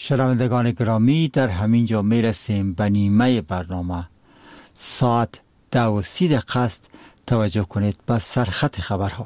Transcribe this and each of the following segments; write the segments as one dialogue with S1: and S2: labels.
S1: شنوندگان گرامی، در همین جا میرسیم به نیمه برنامه. ساعت 10:30 است. توجه کنید به سرخط خبرها.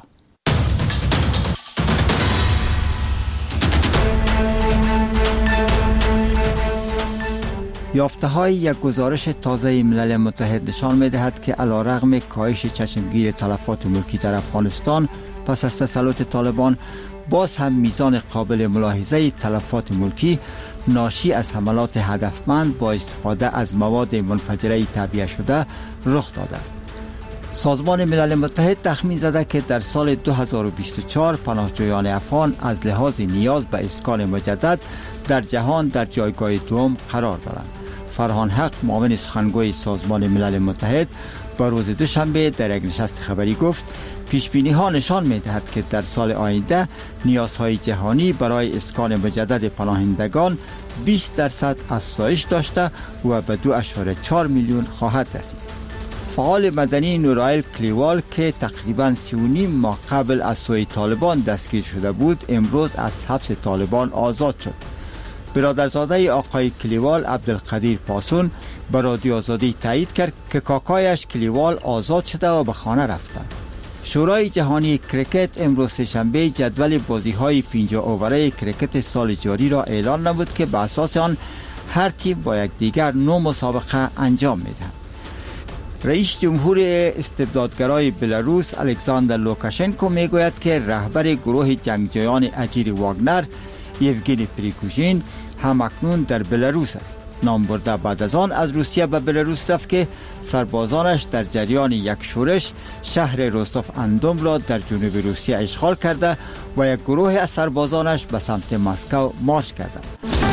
S1: یافته‌های یک گزارش تازه ملل متحد نشان می‌دهد که علیرغم کاهش چشمگیر تلفات ملکی در افغانستان پس از تسلط طالبان، باز هم میزان قابل ملاحظه تلفات ملکی ناشی از حملات هدفمند با استفاده از مواد منفجره تعبیه شده رخ داده است. سازمان ملل متحد تخمین زده که در سال 2024 پناهجویان افغان از لحاظ نیاز به اسکان مجدد در جهان در جایگاه دوم قرار دارند. فرهان حق، معاون سخنگوی سازمان ملل متحد، با روز دوشنبه در یک نشست خبری گفت پیشبینی ها نشان می دهد که در سال آینده نیازهای جهانی برای اسکان مجدد پناهندگان 20% افزایش داشته و به 2.4 میلیون خواهد رسید. فعال مدنی نورایل کلیوال که تقریباً 3.5 ماه قبل از سوی طالبان دستگیر شده بود، امروز از حبس طالبان آزاد شد. برادرزاده آقای کلیوال، عبدالقدیر پاسون، به رادیو آزادی تایید کرد که کاکایش کلیوال آزاد شده و به خانه رفته. شورای جهانی کرکت امروز سه‌شنبه جدول بازی‌های 50 اووره کرکت سال جاری را اعلان نمود که به اساس آن هر تیم با یکدیگر 9 مسابقه انجام می‌دهد. رئیس جمهور استبدادگرای بلاروس الکساندر لوکاشنکو میگوید که رهبر گروه جنگجویان اجیر واگنر یوگنی پریگوژین همکنون در بلاروس است. نام برده بعد از آن از روسیه به بلاروس رفت که سربازانش در جریان یک شورش شهر روستوف اندوم را در جنوب روسیه اشغال کرده و یک گروه از سربازانش به سمت مسکو مارش کردند.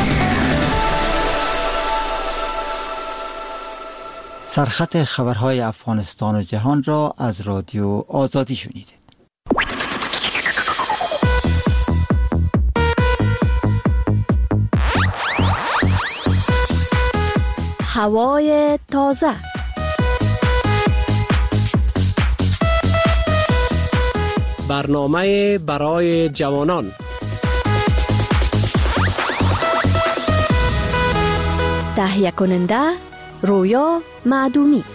S1: سرخط خبرهای افغانستان و جهان را از رادیو آزادی شنیدید.
S2: هوای تازه.
S3: برنامه برای جوانان.
S2: تهیه کننده رویا معدومی.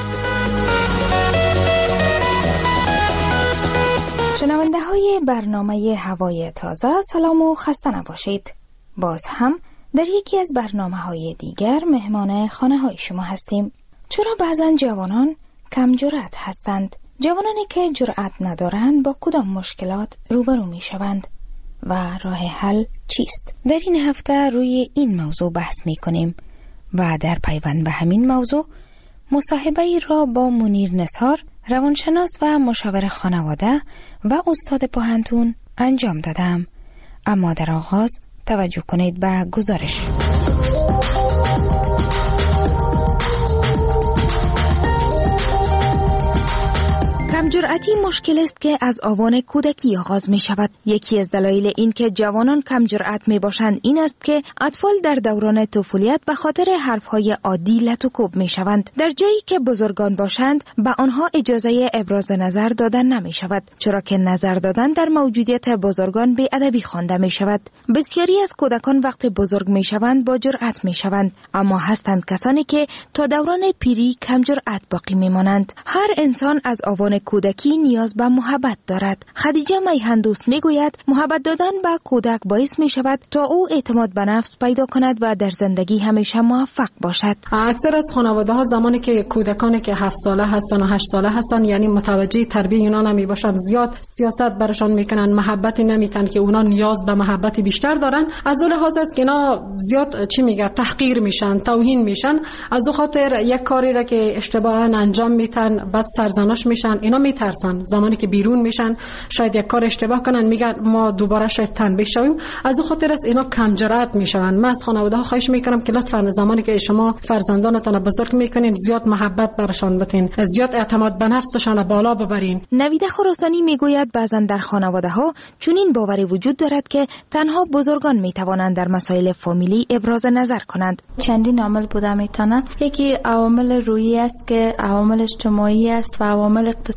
S4: شنونده های برنامه هوای تازه، سلام و خسته نباشید. باز هم در یکی از برنامه‌های دیگر مهمان خانه های شما هستیم. چرا بعضا جوانان کم جرأت هستند؟ جوانانی که جرأت ندارند با کدام مشکلات روبرو می شوند و راه حل چیست؟ در این هفته روی این موضوع بحث می کنیم و در پیوند به همین موضوع مصاحبه‌ای را با منیر نثار، روانشناس و مشاور خانواده و استاد پوهنتون انجام دادم. اما در آغاز توجه کنید به گزارش. کمجرأتی مشکل است که از آوان کودکی آغاز می شود. یکی از دلایل این که جوانان کمجرأت می باشند این است که اطفال در دوران طفولیت به خاطر حرفهای عادی لت و کوب می شوند. در جایی که بزرگان باشند به آنها اجازه ابراز نظر دادن نمی شود، چرا که نظر دادن در موجودیت بزرگان بی‌ادبی خوانده می شود. بسیاری از کودکان وقتی بزرگ می شوند با جرأت می شوند، اما هستند کسانی که تا دوران پیری کمجرأت باقی می مانند. هر انسان از آوان کودکی نیاز به محبت دارد. خدیجه میهندوست میگوید محبت دادن به کودک باعث می شود تا او اعتماد به نفس پیدا کند و در زندگی همیشه موفق باشد.
S5: اکثر از خانواده ها زمانی که کودکانی که 7 ساله هستن و 8 ساله هستن، یعنی متوجه تربیت اونا نمی باشن، زیاد سیاست برشان میکنن، محبت نمیتن که اونا نیاز به محبت بیشتر دارن. از اون لحاظ است که اینا زیاد تحقیر میشن، توهین میشن. از اون خاطر یک کاری را که اشتباها انجام میتن بعد سرزنش میشن. اینا میترسن زمانی که بیرون میشن شاید یک کار اشتباه کنن، میگن ما دوباره شاید تنبیه شویم. از اون خاطر است اینا کم جرأت میشن. من از خانواده ها خواهش میکنم که لطفا زمانی که شما فرزندانتون بزرگ میکنین زیاد محبت برشان بتین، زیاد اعتماد به نفسشان بالا ببرین.
S4: نویده خراسانی میگوید بعضا در خانواده ها چنین باوری وجود دارد که تنها بزرگان میتوانند در مسائل فامیلی ابراز نظر کنند.
S6: چندین عامل بوده میتونه. یکی عوامل روحی است که عوامل اجتماعی است و عوامل اقتصادی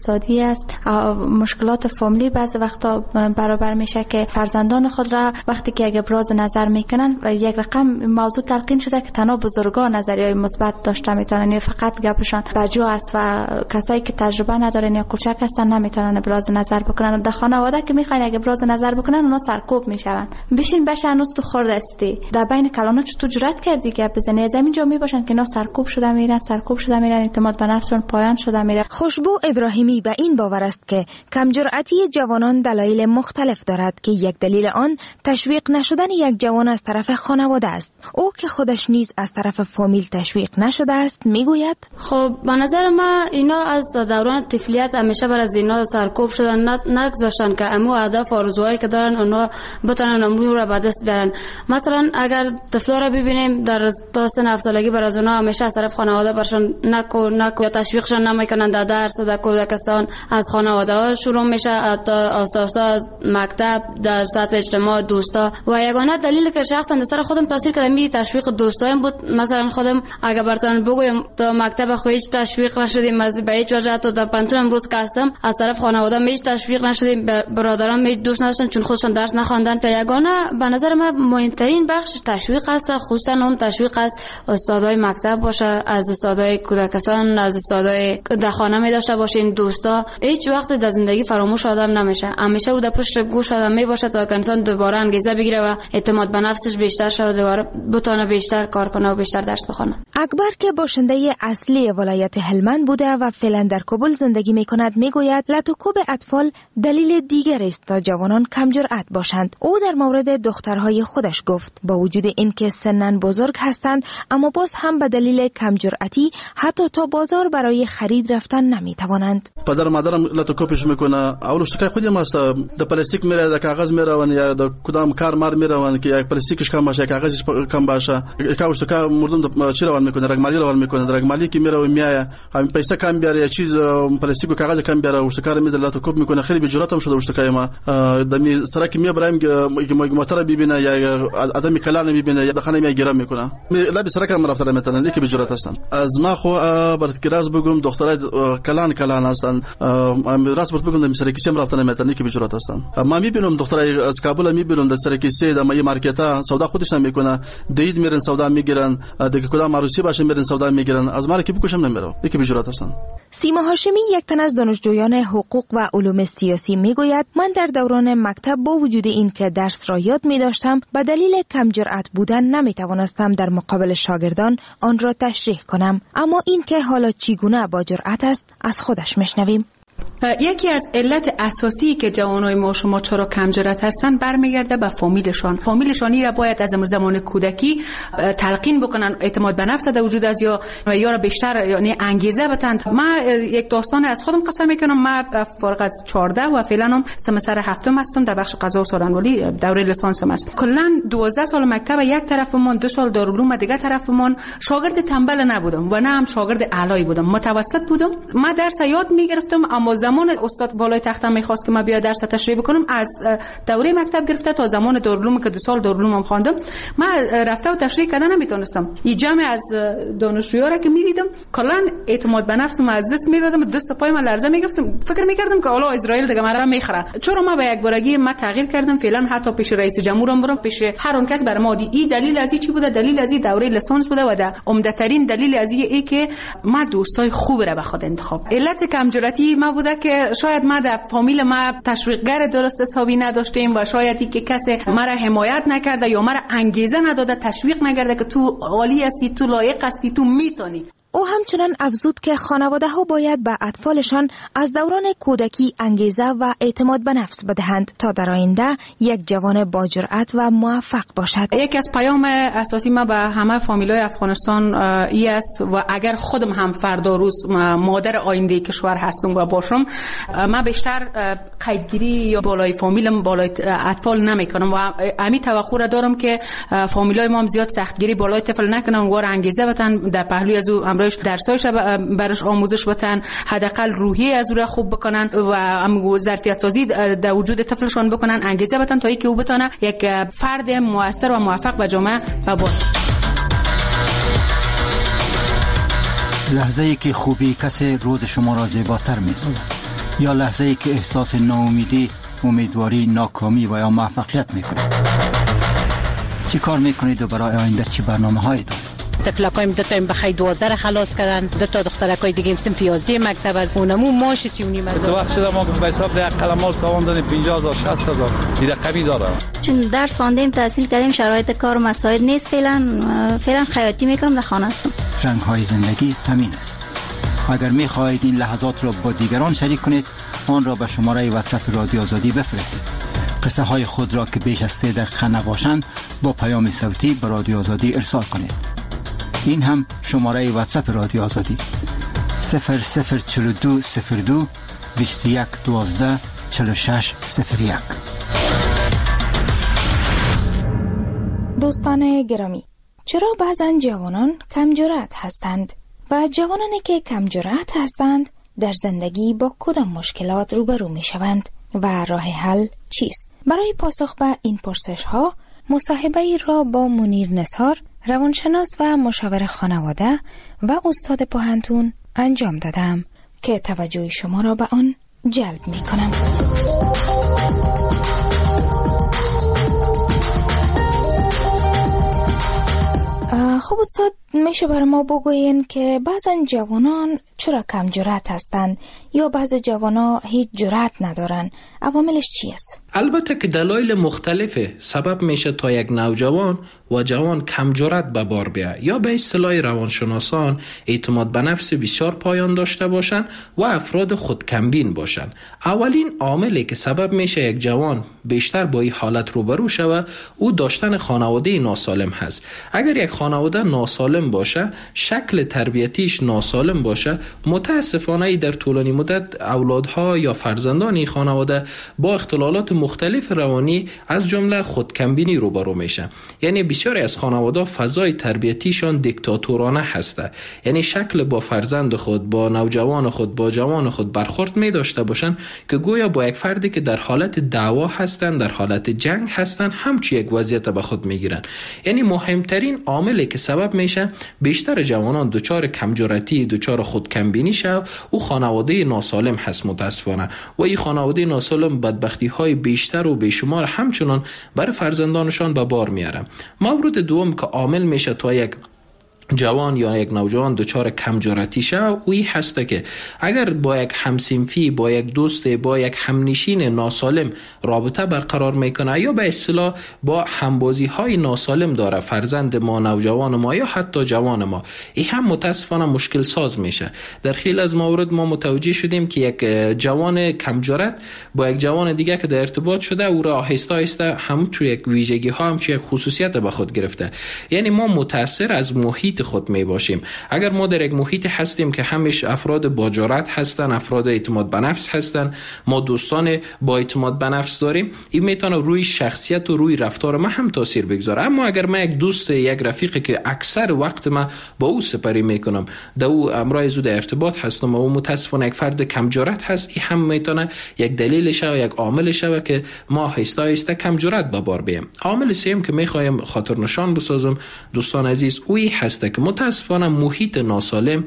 S6: اقتصادی است. مشکلات فامیلی بعضی وقتا برابر میشه که فرزندان خود را وقتی که اگه ابراز نظر میکنن یک رقم موضوع تلقین شده که تنها بزرگان نظریه مثبت داشته میتونن، یا فقط گپشان بجا است و کسایی که تجربه ندارن یا کوچک هستن نمیتونن ابراز نظر بکنن. در خانواده که میخواین اگه ابراز نظر بکنن اونا سرکوب میشون. بشین بشه هنوز تو خورد استی، در بین کلانو چطور جرأت کردی گپ بزنی؟ از همینجا میباشن که اینا سرکوب شده میرن، اعتماد به نفسشون پایان شده میره.
S4: خوشبو ابراهیمی به این باور است که کم جرأتی جوانان دلایل مختلف دارد که یک دلیل آن تشویق نشدن یک جوان از طرف خانواده است. او که خودش نیز از طرف فامیل تشویق نشده است میگوید
S6: خب به نظر من اینا از دوران طفولیت همیشه بر از اینا سرکوب شدن، نگذاشتن که امو هدف و آرزوهایی که دارن اونا بتونن امو رو به دست بیارن. مثلا اگر طفلا رو ببینیم در تا سن 7 سالگی بر از اونا همیشه از طرف خانواده برشون نکو یا تشویقشون نمیکنن در درس در کودکستان. از خانواده ها شروع میشه، اساسا از مکتب، در سطح اجتماع، دوستا. و یگانه دلیلی که شخصا در سر خودم تاثیر کرده می تشویق دوستایم بود. مثلا خودم اگه براتون بگویم تا مکتب خو هیچ تشویق نشدیم، از به هیچ وجه تا در پنتون امروز که هستم از طرف خانواده هیچ تشویق نشدیم، برادران هیچ دوست نداشتن چون خودشون درس نخواندن. یگانه به نظر من مهمترین بخش تشویق است، خصوصا اون تشویق از استادای مکتب باشه، از استادای کودکستان، از استادای در خانه می داشته باشین. دوستا هیچ وقت در زندگی فراموش آدم نمیشه، همیشه او در پشت گوش آدم می باشه تا انسان دوباره انگیزه بگیره و اعتماد به نفسش بیشتر شه و دوباره بتونه بیشتر کار کنه و بیشتر درس بخونه.
S4: اکبر که باشنده اصلی ولایت هلمند بوده و فعلا در کابل زندگی می کند میگوید لطوکوب اطفال دلیل دیگر است تا جوانان کم جرأت باشند. او در مورد دخترهای خودش گفت با وجود اینکه سنن بزرگ هستند اما باز هم به دلیل کم جرأتی حتی تا بازار برای خرید رفتن نمی توانند.
S7: پدر مادرم لطوکوبش میکنه. اولش که خودم است د پلاستیک میره، د کاغذ میروان یا د کدام کار مار میروان که یک پلاستیکش کم باشه، کاغذش کم باشه، کاوش که مردم چی روان میکنه، رگمالی روان میکنه، رگمالی که میره و میایه همین پیسه کم بیاره یا چیز پلاستیک و کاغذ کم بیاره، وشتکار میذاره لطوکوب میکنه. خیلی به جرأتم شده وشتکای ما دمی سرک میبرم که موتور ببینه یا آدمی کلان ببینه یا دخانه میگیرم میکنه. لابی سرک هم رفتن میتونن لیک به جرأت هستن. از ما خو برات راز بگم دخترای کلان هستن، راست بگم دمی سرکیسی هم رفتن میتونن لیک به جرأت هستن. ما میبینم دخترای از کابل میبینم در سرکیسی در مای مارکتا سودا خودش نمیکنه، دید میرن سودا میگیرن، دیگه کدام عروسی باشه میرن سودا میگیرن. از ما که بکشم نمیره لیک به جرأت هستن.
S4: سیما هاشمی یک تن از دانشجویان حقوق و علوم سیاسی میگوید من در دوران مکتب با وجود این که درس را یاد می داشتم به دلیل کم جرأت بودن نمی توانستم در مقابل شاگردان آن را تشریح کنم. اما این که حالا چگونه با جرأت است از خودش میشنویم.
S8: یکی از علت اساسی که جوانای ما شما چرا کم جرأت هستن برمیگرده به فامیلشان را باید از زمان کودکی تلقین بکنن، اعتماد به نفس در وجود از یا را بیشتر یعنی انگیزه بدن. من یک داستان از خودم قصه میکنم. من فارغ از 14 و فعلا هم سمستر هفتم هستم در بخش قضا و سالنولی، دوره لیسانسم است. کلا 12 سال مکتب یک طرفمون، 2 سال دارالعلوم دیگه طرفمون. شاگرد تنبل نبودم و نه هم شاگرد اعلایی بودم، متوسط بودم. من درس یاد میگرفتم اما زمان استاد بالای تختم میخواست که من بیا درس تشریح بکنم، از دوره مکتب گرفته تا زمان دارالعلوم که 2 سال دارالعلوم خواندم، من رفته و تشریح کردن نمیتونستم. این جمع از دانشجویان را که میدیدم کلا اعتماد به نفسم از دست میدادم، دست پای من لرزه میگرفتم، فکر میکردم که حالا اسرائیل دیگه مرا میخره. چرا ما به یک بارگی ما تغییر کردم، فعلا حتی پیش رئیس جمهورم برم، پیش هر اون کس برام این دلیل از چی بوده، دلیل از دوره لیسانس بوده و در عمده ترین دلیل از این که ما دوستای خوب را به خود انتخاب. علت کم جرأتی ما بوده که شاید ما در فامیل ما تشویقگر درست حسابی نداشتیم و شاید که کسی مرا حمایت نکرده یا مرا انگیزه نداده، تشویق نکرده که تو عالی هستی، تو لایق هستی، تو میتونی.
S4: او همچنان افزود که خانواده ها باید به اطفالشان از دوران کودکی انگیزه و اعتماد به نفس بدهند تا در آینده یک جوان با جرأت و موفق باشد.
S8: یکی از پیام اساسی ما به همه فامیلای افغانستان ای است و اگر خودم هم فردا روز مادر آینده کشور هستم و باشم، من بیشتر قیدگیری یا بالای فامیلم بالای اطفال نمیکنم و همین توقع را دارم که فامیلای ما هم زیاد سختگیری بالای طفل نکنن، وار انگیزه بدن، در پهلوی از امروز درسایش برش آموزش بدن، حداقل روحی از او خوب بکنن و ظرفیت سازی در وجود طفلشون بکنن، انگیزه بدن تا اینکه او بتونه یک فرد موثر و موفق به جامعه باشه.
S1: لحظه‌ای که خوبی کسی روز شما را زیباتر می‌سازد. یا لحظه‌ای که احساس ناامیدی، امیدواری، ناکامی و یا موفقیت میکنید؟ چی کار میکنید و برای آینده چی برنامه‌هایی دارید؟
S9: تفلقایم دو تا بخای 12 خلاص کردن، دو تا دخترکای دیگه صنف 11 مکتب از اونمو ماش 39 هزار.
S10: تو وقت شده ما به حساب ده قلمال تاوان دادیم 50000 60000 این رقمی داره.
S11: چون درس خواندیم تحصیل کردیم شرایط کار مساعد نیست، فعلا خیاطی میکنم در خانه هستم.
S1: رنگ های زندگی همین است. اگر میخواهید این لحظات را با دیگران شریک کنید، آن را به شماره واتساپ رادیو آزادی بفرستید. قصه های خود را که بیش از 3 دقیقه نباشند با پیام صوتی به رادیو آزادی ارسال کنید. این هم شماره واتساپ رادیو آزادی 004202 21 12 46 01.
S4: دوستان گرامی، چرا بعضن جوانان کم جرأت هستند و جوانانی که کم جرأت هستند در زندگی با کدام مشکلات روبرو می شوند و راه حل چیست؟ برای پاسخ به این پرسش ها مصاحبه‌ای را با منیر نثار، روانشناس و مشاور خانواده و استاد پوهنتون انجام دادم که توجه شما را به آن جلب می کنم. خب استاد، میشه برای ما بگوین که بعضا جوانان چرا کم جرأت هستند یا بعض جوانا هیچ جرأت ندارن؟ عواملش چی است؟
S3: البته که دلایل مختلفه سبب میشه تا یک نوجوان و جوان کم جرأت به بار بیاید یا به اصطلاح روانشناسان اعتماد به نفس بسیار پایان داشته باشند و افراد خودکمبین باشند. اولین عاملی که سبب میشه یک جوان بیشتر با این حالت روبرو شود او داشتن خانواده ناسالم هست. اگر یک خانواده ناسالم باشه، شکل تربیتیش ناسالم باشه، متاسفانه در طولانی مدت اولادها یا فرزندان این خانواده با اختلالات مختلف روانی از جمله خودکمبینی روبرو میشه. یعنی بسیاری از خانواده فضای تربیتیشان دیکتاتورانه هسته، یعنی شکل با فرزند خود، با نوجوان خود، با جوان خود برخورد می داشته باشن که گویا با یک فردی که در حالت دعوا هستن، در حالت جنگ هستن، همچی یک وضعیت به خود میگیرن. یعنی مهمترین عاملی که سبب میشه بیشتر جوانان دچار کمجرأتی، دچار خودکمبینی شو او خانواده ناسالم هست متاسفانه. و این خانواده ناسالم بدبختی های بیشتر و بیشمار همچنان برای فرزندانشان به بار میاره. مورد دوم که عامل میشه تا یک جوان یا یک نوجوان دچار کم جرأتی شه وی هسته که اگر با یک همسنفی، با یک دوست، با یک همنشین ناسالم رابطه برقرار میکنه یا به اصطلاح با همبازی های ناسالم داره، فرزند ما، نوجوان ما یا حتی جوان ما، این هم متاسفانه مشکل ساز میشه. در خیلی از موارد ما متوجه شدیم که یک جوان کم جرأت با یک جوان دیگه که در ارتباط شده او را آهسته آهسته همچون یک ویژگی ها، همچون یک خصوصیت به خود گرفته. یعنی ما متاثر از محیط خود می باشیم. اگر ما در یک محیط هستیم که همش افراد با جرأت هستن، افراد اعتماد به نفس هستن، ما دوستان با اعتماد به نفس داریم، این میتونه روی شخصیت و روی رفتار ما هم تاثیر بگذاره. اما اگر من یک دوست، یک رفیقی که اکثر وقت ما با او سپری میکنم، در او امرای زود ارتباط هستم و او متاسفانه یک فرد کم جرأت هست، این هم میتونه یک دلیل شه، یک عامل شه که ما آهسته آهسته کم جرأت به بار بیاریم. عامل سوم که میخوایم خاطر نشان بسازم دوستان عزیز، اوی هست که متاسفانه محیط ناسالم،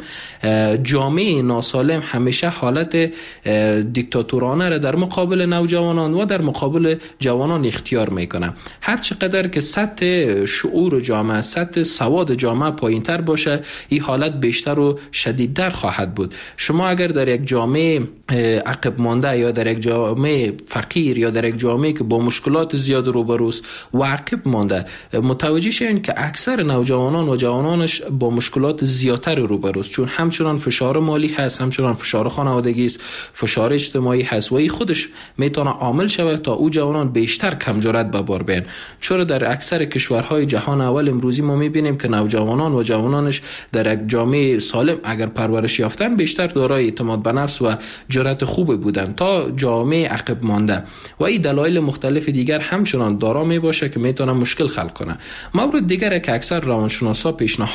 S3: جامعه ناسالم همیشه حالت دیکتاتورانه را در مقابل نوجوانان و در مقابل جوانان اختیار میکنه. هر چقدر که سطح شعور جامعه، سطح سواد جامعه پایینتر باشه، این حالت بیشتر و شدیدتر خواهد بود. شما اگر در یک جامعه عقب مانده یا در یک جامعه فقیر یا در یک جامعه که با مشکلات زیاد روبروست و عقب مانده، متوجه شین که اکثر نوجوانان و جوانانش با مشکلات زیادتر روبروست، چون همچنان فشار مالی هست، همچنان فشار خانوادگی است، فشار اجتماعی هست و این خودش میتونه عامل شود تا او جوانان بیشتر کم جرأت به بار بیان. چرا در اکثر کشورهای جهان اول امروزی ما میبینیم که نوجوانان و جوانانش در یک جامعه سالم اگر پرورش یافتن بیشتر دارای اعتماد به نفس و جرأت خوب بودن تا جامعه عقب مانده و این دلایل مختلف دیگر همچنان دارا می باشه که میتونه مشکل خلق کنه. مورد دیگر که اکثر روانشناسا پیشنهاد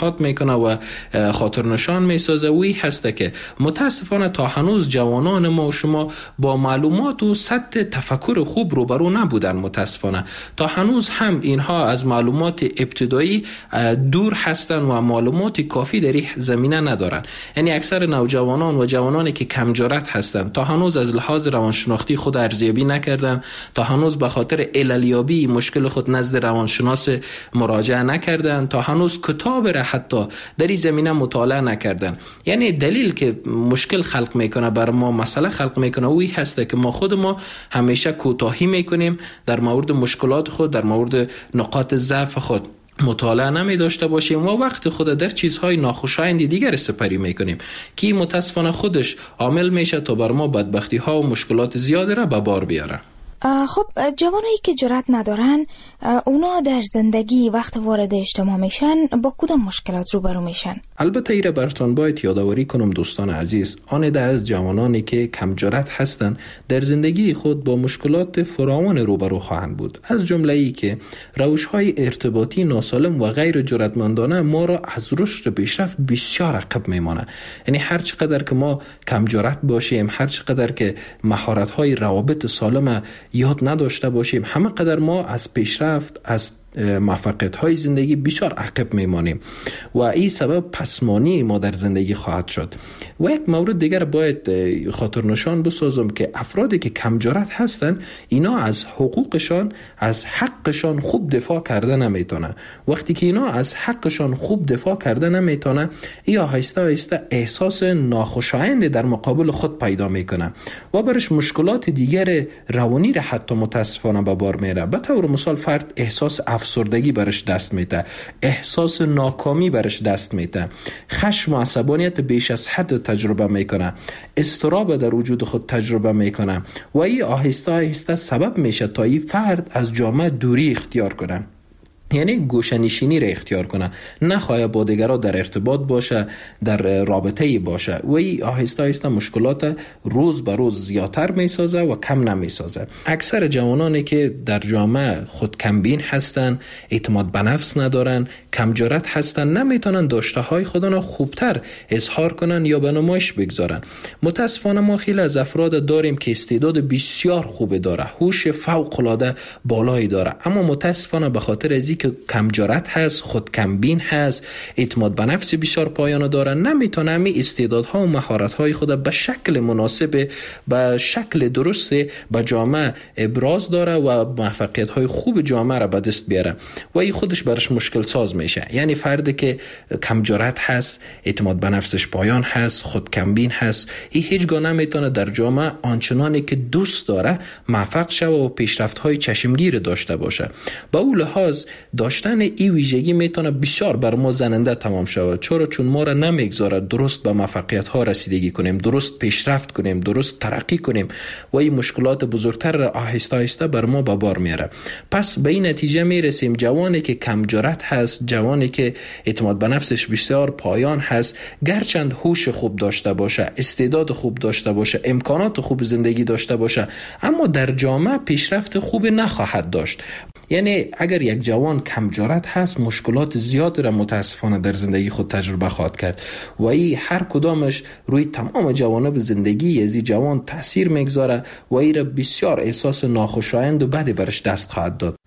S3: توضیحات میکنه و خاطر نشان میسازه وی هسته که متاسفانه تا هنوز جوانان ما و شما با معلومات و سطح تفکر خوب روبرو نبودن. متاسفانه تا هنوز هم اینها از معلومات ابتدایی دور هستن و معلومات کافی در این زمینه ندارن. یعنی اکثر نوجوانان و جوانانی که کم جرأت هستند تا هنوز از لحاظ روانشناختی خود ارزیابی نکردن، تا هنوز به خاطر عللیابی مشکل خود نزد روانشناس مراجعه نکردن، تا هنوز کتاب را حتی در این زمینه مطالعه نکردن. یعنی دلیل که مشکل خلق میکنه بر ما، مسئله خلق میکنه وی هسته که ما خود ما همیشه کوتاهی میکنیم در مورد مشکلات خود، در مورد نقاط ضعف خود مطالعه نمی داشته باشیم و وقت خود در چیزهای ناخوشایند دیگر سپری میکنیم که متاسفانه خودش عامل میشه تا بر ما بدبختی ها و مشکلات زیادی را به بار بیاره.
S4: خب جوانایی که جرأت ندارن اونا در زندگی وقت وارد اجتماع میشن با کدام مشکلات روبرو میشن؟
S3: البته ایره براتون باید یادآوری کنم دوستان عزیز، آن ده از جوانانی که کم جرأت هستند در زندگی خود با مشکلات فراوان روبرو خواهند بود، از جمله ای که روش‌های ارتباطی ناسالم و غیر جرأتمندانه ما را از رشد پیشرفت بسیار عقب میمانه. یعنی هر چقدر که ما کم جرأت باشیم، هر چقدر که مهارت‌های روابط سالم یاد نداشته باشیم، همه قدر ما از پیشرفت، از موفقیت‌های زندگی بسیار عقب میمانیم و این سبب پسمانی ما در زندگی خواهد شد. و یک مورد دیگر باید خاطر نشان بسازم که افرادی که کم جرأت هستن اینا از حقوقشان، از حقشان خوب دفاع کرده نمیتونه. وقتی که اینا از حقشان خوب دفاع کرده نمیتونه، ای آهسته آهسته احساس ناخوشایند در مقابل خود پیدا میکنه و برش مشکلات دیگر روانی را حتی متاسفانه به بار میاره. به طور مثال فرد احساس افسردگی برش دست میده، احساس ناکامی برش دست میده، خشم و عصبانیت بیش از حد تجربه میکنه، اضطراب در وجود خود تجربه میکنه و این آهسته آهسته سبب میشه تا این فرد از جامعه دوری اختیار کنه. یعنی گوشه‌نشینی را اختیار کنه، نخواهد با دیگران در ارتباط باشه، در رابطه‌ای باشه و این آهسته آهسته مشکلات روز به روز زیادتر میسازه و کم نمیسازه. اکثر جوانانی که در جامعه خود کمبین هستن، اعتماد به نفس ندارن، کم جرأت هستن، نمیتونن داشته‌های خودشون خوبتر اظهار کنن یا به نمایش بگذارن. متاسفانه ما خیلی از افراد داریم که استعداد بسیار خوب داره، هوش فوق‌العاده بالایی داره، اما متاسفانه به خاطر از که کم جرأت هست، خود کمبین هست، اعتماد به نفس بسیار پایانه داره، نمیتونه همین استعدادها و مهارت‌های خود به شکل مناسب، به شکل درست به جامعه ابراز داره و موفقیت‌های خوب جامعه را به دست بیاره و این خودش برش مشکل ساز میشه. یعنی فردی که کم جرأت هست، اعتماد به نفسش پایان هست، خود کمبین هست، این هیچگاه نمیتونه در جامعه آنچنانی که دوست داره موفق شه و پیشرفت‌های چشمگیر داشته باشه. با اون لحاظ داشتن این ویژگی میتونه بسیار بر ما زننده تمام شود، چون ما را نمیگذاره درست به موفقیت ها رسیدگی کنیم، درست پیشرفت کنیم، درست ترقی کنیم و این مشکلات بزرگتر را آهسته آهسته بر ما به بار میاره. پس به این نتیجه میرسیم جوانی که کم جرأت هست، جوانی که اعتماد به نفسش بسیار پایان هست، گرچند هوش خوب داشته باشه، استعداد خوب داشته باشه، امکانات خوب زندگی داشته باشه، اما در جامعه پیشرفت خوب نخواهد داشت. یعنی اگر یک جوان کم جرأت هست، مشکلات زیاد را متاسفانه در زندگی خود تجربه خواهد کرد و این هر کدامش روی تمام جوانب زندگی از این جوان تاثیر میگذاره و این را بسیار احساس ناخوشایند و بدی برش دست خواهد داد.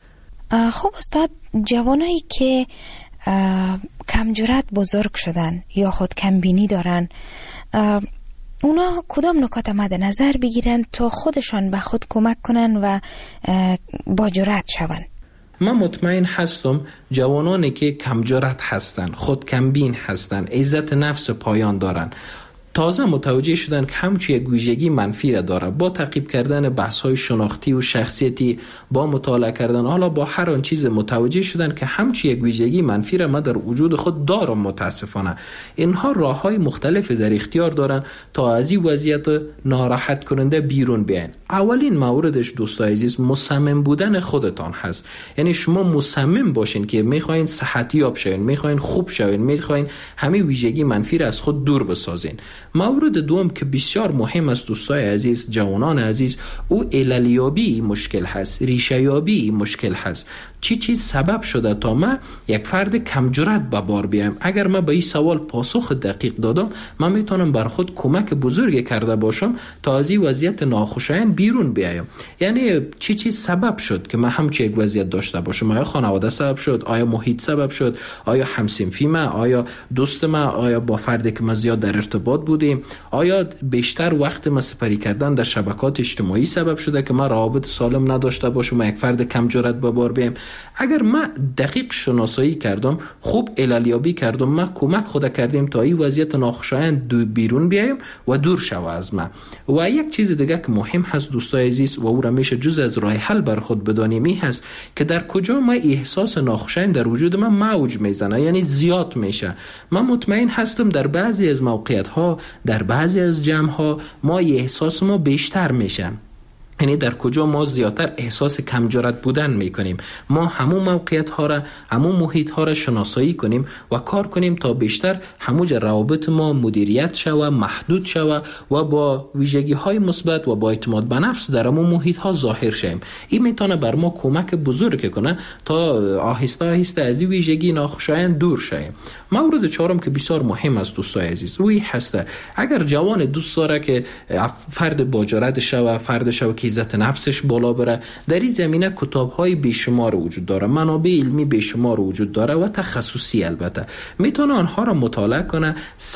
S4: خب استاد، جوانایی که کم جرأت بزرگ شدن یا خود کمبینی دارن، اونا کدام نکات مد نظر بگیرن تا خودشان به خود کمک کنن و با جرأت شون؟
S3: من مطمئن هستم جوانانی که کم جرأت هستن، خود کمبین هستن، عزت نفس پایان دارن، تازه متوجه شدن که همچون یک ویژگی منفی را داره. با تعقیب کردن بحث‌های شناختی و شخصیتی، با مطالعه کردن، حالا با هر آن چیز متوجه شدن که همچون یک ویژگی منفی را من در وجود خود دارم. متاسفانه اینها راه‌های مختلف در اختیار دارن تا از این وضعیت ناراحت کننده بیرون بیاین. اولین موردش دوستای عزیز مصمم بودن خودتان هست. یعنی شما مصمم باشین که میخواین صحتیاب شوین، میخواین خوب شوین، میخواین همین ویژگی منفی را از خود دور بسازین. مورد دوم که بسیار مهم است دوستای عزیز، جوانان عزیز، او عللیابی مشکل هست، ریشه‌یابی مشکل هست. چیز سبب شده تا من یک فرد کم جرأت به بار بیایم؟ اگر من به این سوال پاسخ دقیق دادم، من میتونم بر خود کمک بزرگی کرده باشم تا از این وضعیت ناخوشایند بیرون بیایم. یعنی چیز سبب شد که من همچین یک وضعیت داشته باشم؟ آیا خانواده سبب شد؟ آیا محیط سبب شد؟ آیا همسنفی من؟ آیا دوست من؟ آیا با فردی که ما زیاد در ارتباط بودیم؟ آیا بیشتر وقت ما سپری کردن در شبکات اجتماعی سبب شده که من روابط سالم نداشته باشم و یک فرد کم جرأت به بار بیایم؟ اگر من دقیق شناسایی کردم، خوب عللیابی کردم، ما کمک خود کردیم تا این وضعیت ناخوشایند بیرون بیایم و دور شوه از ما. و یک چیز دیگه که مهم هست دوستای عزیز و او را میشه جز از راه حل بر خود بدانیم، این هست که در کجا ما احساس ناخوشایند در وجود من موج میزنه، یعنی زیاد میشه. من مطمئن هستم در بعضی از موقعیت ها، در بعضی از جمع ها ما احساس ما بیشتر میشه. یعنی در کجا ما زیادتر احساس کم جرأت بودن میکنیم. ما همون موقعیت ها را، همون محیط ها را شناسایی کنیم و کار کنیم تا بیشتر هموج روابط ما مدیریت شوه، محدود شوه و با ویژگی های مثبت و با اعتماد به نفس در همون محیط ها ظاهر شیم. این میتونه بر ما کمک بزرگ کنه تا آهسته آهسته از این ویژگی ناخوشایند دور شیم. مورد چهارم که بسیار مهم است دوستای عزیز، وی هست اگر جوان دوست داره که فرد با جرأت شوه، فرد شوه که عزت نفسش بالا بره، در این زمینه کتاب‌های بیشمار وجود داره، منابع علمی بیشمار وجود داره و تخصصی البته. میتونه آنها را مطالعه کنه،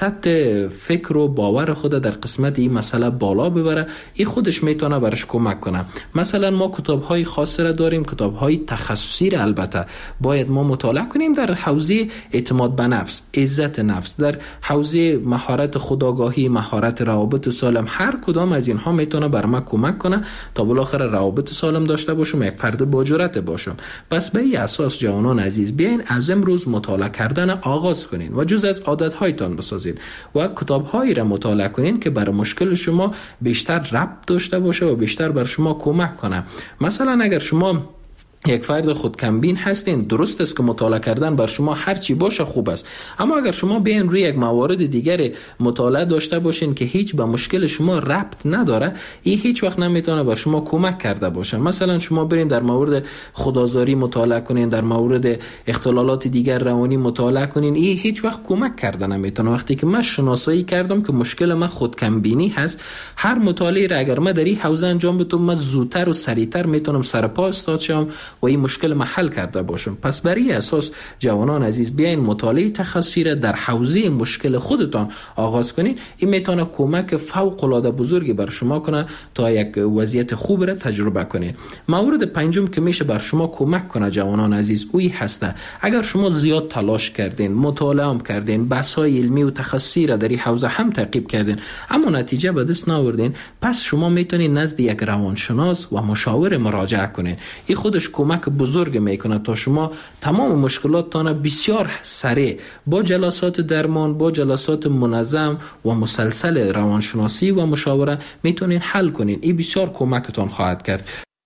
S3: سطح فکر و باور خود در قسمت این مسئله بالا ببره. این خودش میتونه برش کمک کنه. مثلا ما کتاب‌های خاص را داریم، کتاب‌های تخصصی را البته باید ما مطالعه کنیم در حوزه اعتماد به نفس، عزت نفس، در حوزه مهارت خودآگاهی، مهارت روابط سالم. هر کدام از اینها میتونه بر ما کمک کنه تا بالاخره روابط سالم داشته باشم، یک فرد با جرأت باشم. پس به این اساس جوانان عزیز بیاین از امروز مطالعه کردن آغاز کنین و جز از عادت‌هایتان بسازین و کتاب‌هایی را مطالعه کنین که برای مشکل شما بیشتر ربط داشته باشه و بیشتر بر شما کمک کنه. مثلا اگر شما یک فرد خودکمبین هستین، درست است که مطالعه کردن بر شما هر چی باشه خوب است، اما اگر شما بیاین روی یک موارد دیگر مطالعه داشته باشین که هیچ به مشکل شما ربط نداره، این هیچ وقت نمیتونه بر شما کمک کرده باشه. مثلا شما برین در مورد خودآزاری مطالعه کنین، در مورد اختلالات دیگر روانی مطالعه کنین، این هیچ وقت کمک کرده نمیتونه. وقتی که من شناسایی کردم که مشکل من خودکمبینی هست، هر مطالعه را اگر من در این حوزه انجام بدم، من زودتر و سریعتر میتونم سر پا استاد شم و این مشکل ما حل کرده باشم. پس برای اساس جوانان عزیز بیاین مطالعه تخصصی را در حوزه مشکل خودتان آغاز کنین. این میتونه کمک فوق العاده بزرگی بر شما کنه تا یک وضعیت خوب را تجربه کنید. مورد پنجم که میشه بر شما کمک کنه جوانان عزیز، اوی هسته اگر شما زیاد تلاش کردین، مطالعه هم کردین، بحث‌های علمی و تخصصی را در این حوزه هم تعقیب کردین اما نتیجه به دست نیاوردین، پس شما میتونین نزد یک روانشناس و مشاور مراجعه کنین. این خودش کمک بزرگ میکنه تا شما تمام مشکلاتتان بسیار سریع با جلسات درمان، با جلسات منظم و مسلسل روانشناسی و مشاوره میتونین حل کنین. این بسیار کمکتان خواهد کرد.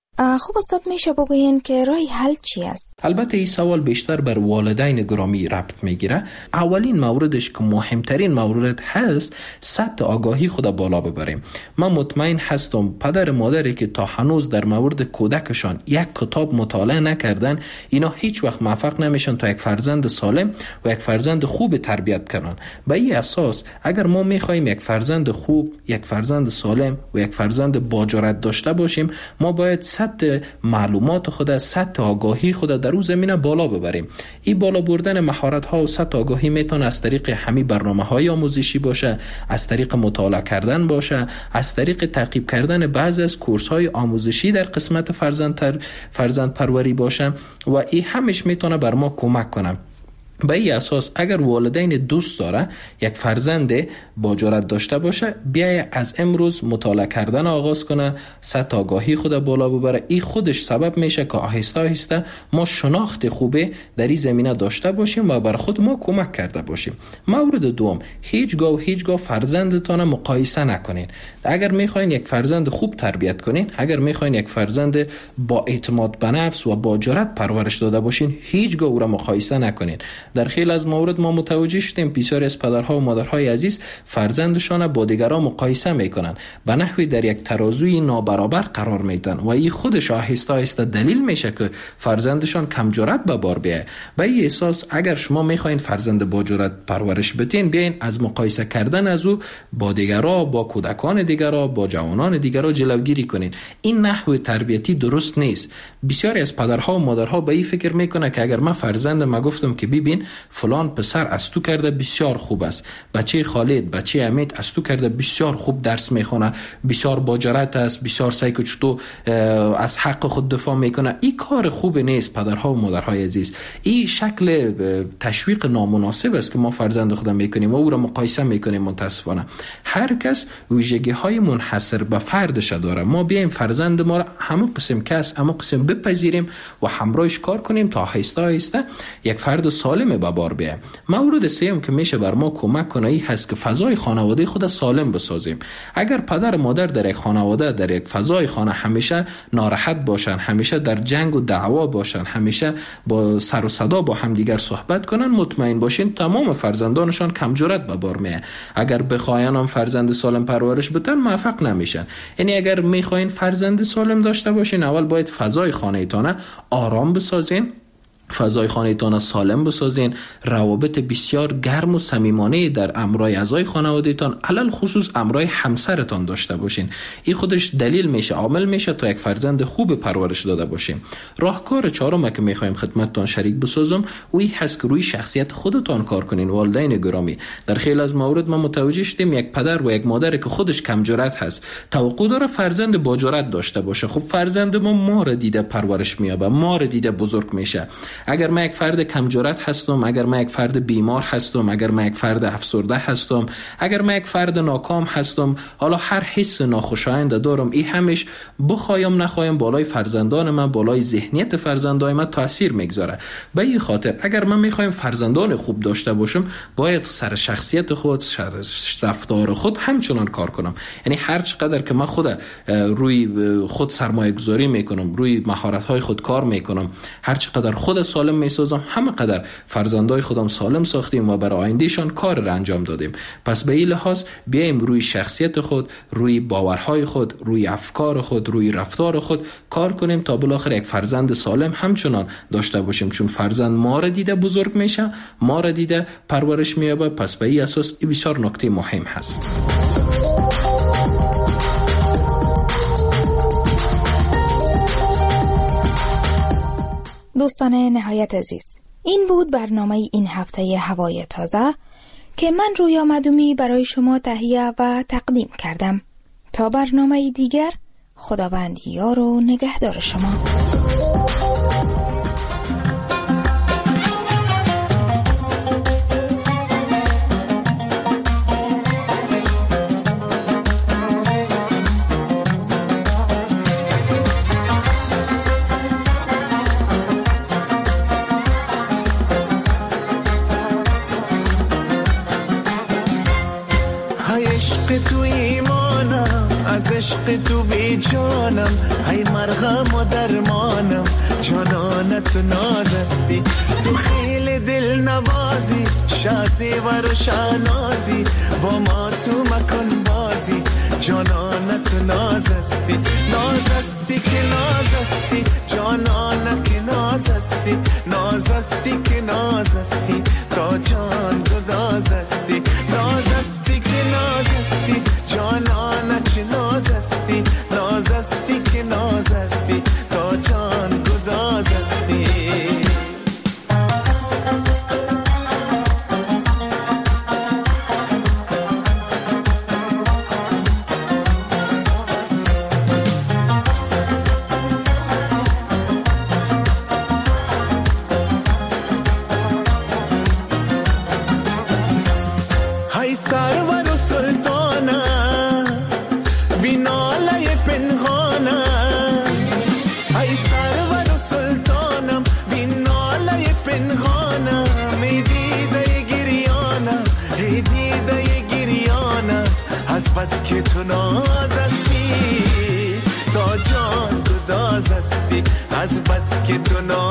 S4: خب استاد میشه بگوین که راه حل چی است؟
S3: البته این سوال بیشتر بر والدین گرامی ربط میگیره. اولین موردش که مهمترین مورد هست، سطح آگاهی خود بالا ببریم. من مطمئن هستم پدر مادری که تا هنوز در مورد کودکشان یک کتاب مطالعه نکردن، اینا هیچ وقت موفق نمیشن تا یک فرزند سالم و یک فرزند خوب تربیت کنن. به این اساس اگر ما میخوایم یک فرزند خوب، یک فرزند سالم و یک فرزند با جرأت داشته باشیم، ما باید سطح معلومات خود، سطح آگاهی خود در اون زمینه بالا ببریم. این بالا بردن مهارت ها و سطح آگاهی میتونه از طریق همین برنامه‌های آموزشی باشه، از طریق مطالعه کردن باشه، از طریق تعقیب کردن بعضی از کورس‌های آموزشی در قسمت فرزند پروری باشه و این همش میتونه بر ما کمک کنه. به این اساس اگر والدین دوست داره یک فرزند با جرأت داشته باشه، بیای از امروز مطالعه کردن آغاز کنه، سطح آگاهی خود بالا ببره. این خودش سبب میشه که آهسته آهسته ما شناخت خوبه در این زمینه داشته باشیم و بر خود ما کمک کرده باشیم. مورد دوم، هیچگاه فرزندتان مقایسه نکنین. اگر میخواین یک فرزند خوب تربیت کنین، اگر میخواین یک فرزند با اعتماد به نفس و با جرأت پرورش داده باشین، هیچگاه او را مقایسه نکنین. در خیلی از موارد ما متوجه شدیم بسیاری از پدرها و مادرهای عزیز فرزندشان با دیگران مقایسه میکنن، به نحوی در یک ترازوی نابرابر قرار میدن و این خودش آهسته آهسته دلیل میشه که فرزندشان کم جرأت به بار بیاید. به این احساس اگر شما میخواین فرزند با جرأت پرورش بدین، بیاین از مقایسه کردن از او با دیگران، با کودکان دیگران، با جوانان دیگران جلوگیری کنین. این نحو تربیتی درست نیست. بسیاری از پدرها و مادرها به این فکر میکنه که اگر من فرزندم گفتم که ببین فلان پسر از تو کرده بسیار خوب است، بچه خالد، بچه امید از تو کرده بسیار خوب درس میخونه، بسیار با جرأت است، بسیار سعی که تو از حق خود دفاع میکنه، این کار خوب نیست. پدرها و مادرهای عزیز، این شکل تشویق نامناسب است که ما فرزند خودم میکنیم و او را مقایسه میکنیم. متاسفانه هر کس ویژگی های منحصر به فردش داره. ما بیایم فرزند ما را همون قسم کس، همون قسم بپذیریم و همراهش کار کنیم تا آهسته آهسته یک فرد سالم به بار بیایم. مورد سوم که میشه بر ما کمک کنه این هست که فضای خانواده خود سالم بسازیم. اگر پدر و مادر در یک خانواده، در یک فضای خانه همیشه ناراحت باشن، همیشه در جنگ و دعوا باشن، همیشه با سر و صدا با همدیگر صحبت کنن، مطمئن باشین تمام فرزندانشان کم جرأت به بار میاد. اگر بخواین هم فرزند سالم پرورش بدن موفق نمیشن. یعنی اگر میخواین فرزند سالم داشته باشین، اول باید فضای خانه‌تان آرام بسازین، فضای خانه‌تان سالم بسازین، روابط بسیار گرم و صمیمانه در امرای اعضای خانواده‌تان، علل خصوص امرای همسرتان داشته باشین. این خودش دلیل میشه، عامل میشه تا یک فرزند خوب پرورش داده باشین. راهکار چهارم که میخوایم خدمتتان شریک بسازم اوی هست که روی شخصیت خودتان کار کنین. والدین گرامی، در خیلی از موارد ما متوجه شدیم یک پدر و یک مادر که خودش کم جرأت هست توقع داره فرزند با جرأت داشته باشه. خب فرزند ما را دیده پرورش میابه، ما را دیده بزرگ میشه. اگر من یک فرد کم جرأت هستم، اگر من یک فرد بیمار هستم، اگر من یک فرد افسرده هستم، اگر من یک فرد ناکام هستم، حالا هر حس ناخوشایند دارم، این همش بخوایم نخوایم بالای فرزندان من، بالای ذهنیت فرزندان من تاثیر میگذاره. به این خاطر اگر من میخوایم فرزندان خوب داشته باشم، باید سر شخصیت خود، سر رفتار خود همچنان کار کنم. یعنی هر چقدر که من خود روی خود سرمایه گذاری میکنم، روی مهارت های خود کار میکنم، هر چقدر خود سالم میسازم، همه قدر فرزندای خودم سالم ساختیم و برای آیندهشان کار را انجام دادیم. پس به این لحاظ بیایم روی شخصیت خود، روی باورهای خود، روی افکار خود، روی رفتار خود کار کنیم تا بالاخره یک فرزند سالم همچنان داشته باشیم. چون فرزند ما را دیده بزرگ میشه، ما را دیده پرورش مییابه. پس به این اساس این بسیار نکته مهم هست.
S4: دوستان نهایت عزیز، این بود برنامه این هفته هوای تازه که من رویا مدومی برای شما تهیه و تقدیم کردم. تا برنامه دیگر، خداوند یار و نگهدار شما.
S12: تو ایمانم، از عشق تو بی جانم، ای مرغم و درمانم، جانانه تو نازستی، تو خیلی دل نوازی، شازی و روشنازی، با ما تو مکن بازی، جانانه تو نازستی، نازستی که نازستی، جانانه که نازستی، نازستی که نازستی، تا جان گدازستی، نازستی که نازستی، جانانه چه نازستی، نازستی که نازستی، تا جان گدازستی. سرور و سلطانم، بیناله پنهانم، ای سرور و سلطانم، بیناله پنهانم، ای دیده گریانم، ای دیده گریانم، از بس که تو نازستی، تا جان گدازستی، از بس که تو